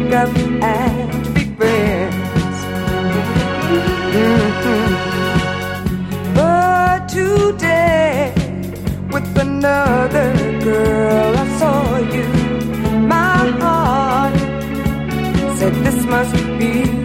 up and be friends. But today, with another girl, I saw you. My heart said this must be